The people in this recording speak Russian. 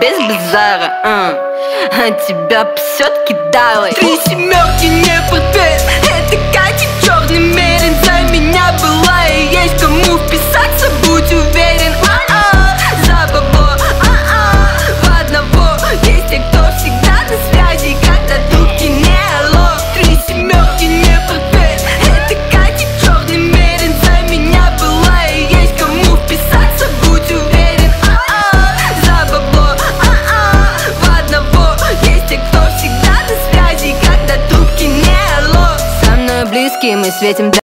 без базара, а тебя псет кидалой. 3 семерки не портфель, это Катя черный мерин. За меня была и есть кому вписаться, будь уверен. За бабло, в одного есть те, кто всегда на связи, когда трубки не алло. 3 семерки не портфель, это Катя черный мерин. За меня была и есть кому вписаться, будь уверен. За бабло, в одного есть те, кто всегда на связи, когда трубки не алло. Со мной близкие, мы светим